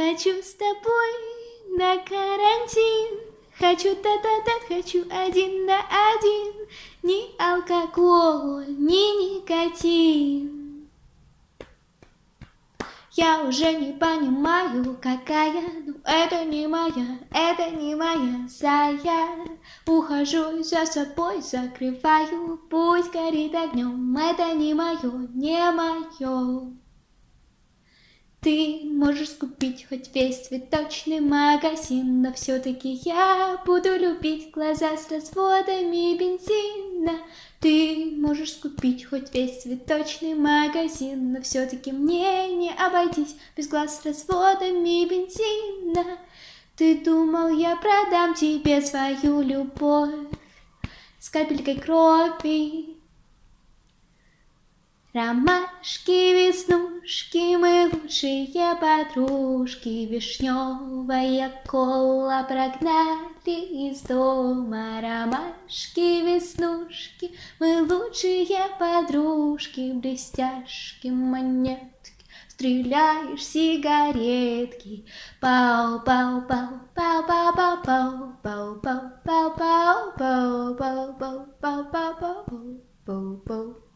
Хочу с тобой на карантин, хочу тет-а-тет, хочу один на один, ни алкоголь, ни никотин. Я уже не понимаю, какая, но это не моя зая. Ухожу за собой, закрываю, путь горит огнем, это не мое, не мое. Ты можешь скупить хоть весь цветочный магазин, но все-таки я буду любить глаза с разводами бензина. Ты можешь скупить хоть весь цветочный магазин, но все-таки мне не обойтись без глаз с разводами бензина. Ты думал, я продам тебе свою любовь с капелькой крови? Ромашки, веснушки, мы лучшие подружки, вишневая кола прогнали из дома. Ромашки, веснушки, мы лучшие подружки, блестяшки, монетки, стреляешь сигаретки. Пау-пау-пау, пау-пау-пау, пау-пау-пау, пау-пау-пау, пау-пау-пау, пау-пау.